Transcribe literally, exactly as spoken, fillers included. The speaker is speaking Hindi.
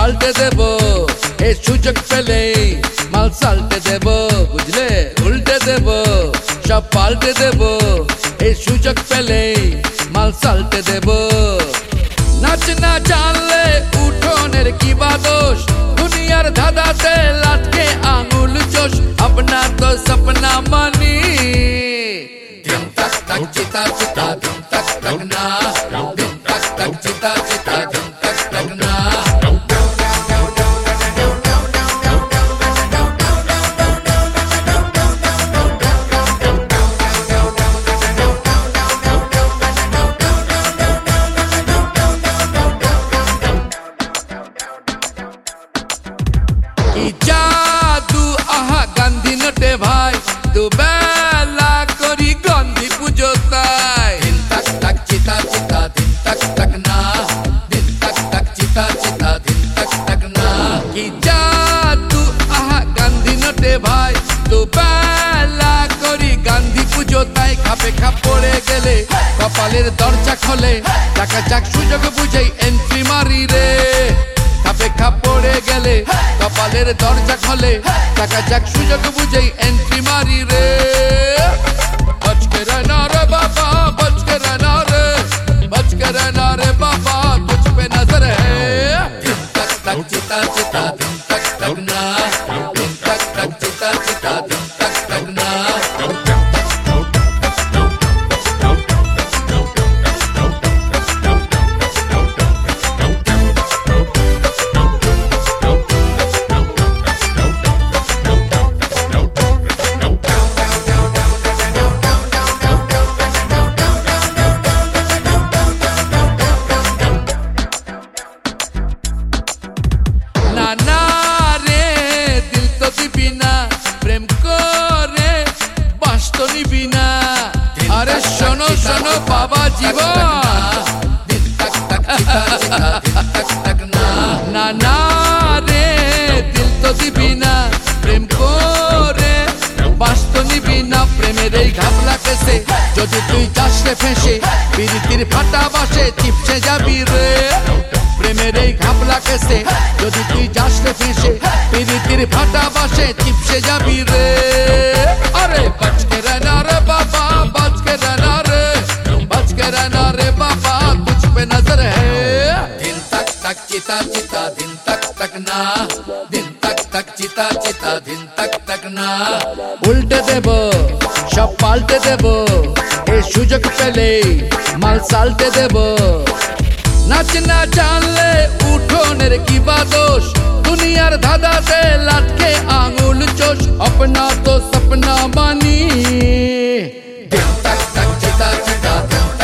পাল্টে দেব এই সুযোগ পেলেই মাল সাল্টে দেব বুঝলে উল্টে দেব সব পাল্টে দেব এই সুযোগ পেলেই মাল সাল্টে দেব নাচ না জানলে উঠোনের কি বা দোষ দুনিয়ার ধাঁধাতে লাটকে আঙুল চোষ अपना तो सपना मानी दिन तक तक चिता चिता दिन तक तक ना दिन तक तक चिता चिता दिन तक तक ना जादू आहा गांधी नटे भाई दो बेला करी गांधी पूजो ताई दिन तक तक चिता चिता दिन तक तक ना दिन तक तक चिता चिता दिन तक तक ना कि जादू आहा गांधी नटे भाई दो बेला करी गांधी पूजो ताई खापे खाप पड़े गेले कपालेर दरजा खोले टाका जाक सुयोग बुझेई एंट्री मारी रे खापे खाप पड़े गेले कपालेर दरजा खोले टाका जाक सुयोग बुझेई एंट्री मारी रे बच के रहना रे बाबा बच के रहना रे बच के रहना रे बाबा तुझ पे नजर है दिन तक तक चिता चिता दिन तक तक ना दिन तक तक चिता चिता दिन तक तक ना ना रे दिल तो दिबी ना प्रेम करे बास तो निबी ना अरे शोनो शोनो बाबा जीवन दिन तक तक चिता चिता दिन तक तक ना ना ना रे दिल तो दिबी ना प्रेम करे बास तो निबी ना प्रेमेर এই ঘাপলা কেসে যদি তুই যাস রে ফেঁসে পিরিতির ফাটা বাসে চিপসে যাবি রে প্রেমের এই ঘাপলা কেসে যদি তুই যাস রে ফেঁসে পিরিতির ফাটা বাসে চিপসে যাবি রে আরে बच के रहना रे बाबा बच के रहना रे बच के रहना रे बाबा तुझ पे नजर है दिन तक तक चिता चिता दिन तक तक ना दिन तक तक चिता चिता दिन तक तक ना उल्टे देब सब पाल्टे देब এই সুযোগ পেলেই মাল সাল্টে দেব नाच ना जानले उठोनेर की बा दोष दुनियार धाँधाते लाटके आंगुल चोष अपना तो सपना मानी दिन तक तक चिता चिता दिन